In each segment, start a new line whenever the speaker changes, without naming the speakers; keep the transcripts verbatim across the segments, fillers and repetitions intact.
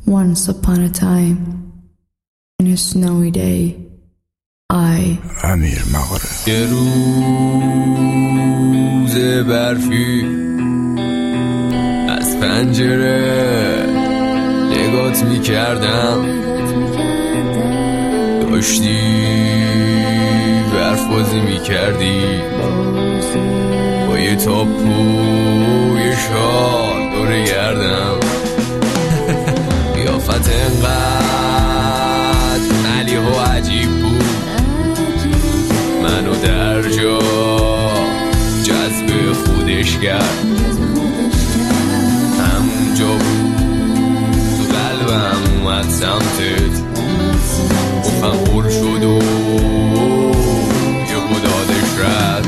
Once upon a time, in a snowy day, I
امیر مغاره.
یه روز برفی از پنجره نگات میکردم، داشتی برف بازی میکردی با یه تاپو یه شال دور گردم. قیافت انقدر علیه و عجیب بود، منو در جا جذب خودش کرد. همونجا بود قلبم اومد سمتت، گفتم پر شد و یه خدادش رد.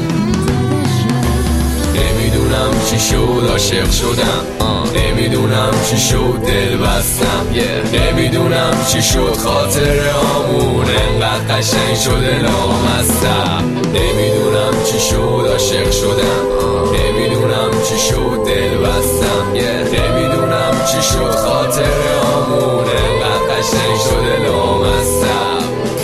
نمیدونم چی شد عاشق شدم، نمیدونم چی شد دل بستم، نمیدونم چی شد خاطره آمون انقدر قشنگ شده لامستم. نمیدونم چی شد عاشق شدم، نمیدونم چی شد دل بستم، نمیدونم چی شد خاطره آمون انقدر قشنگ شده لامستم.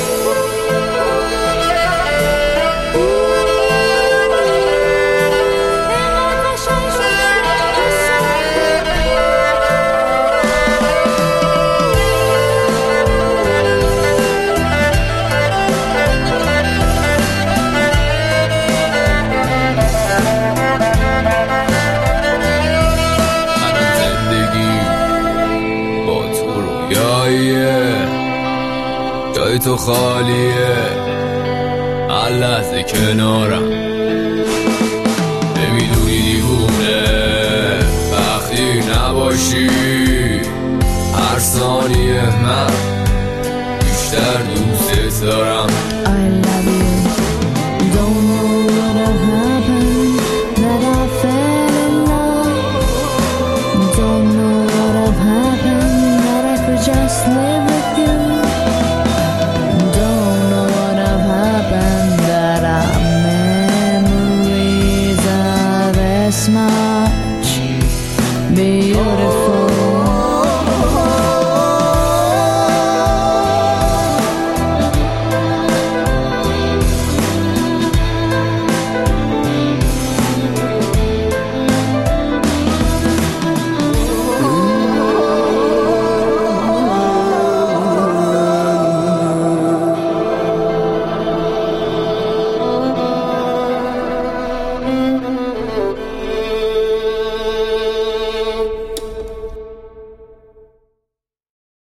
جای تو خالیه هر لحظه کنارم، نمیدونی دیوونه وقتی نباشی، هر ثانیه من بیشتر دوست دارم.
I love you. Don't know what happened that I fell in love. Don't know what happened that I could just live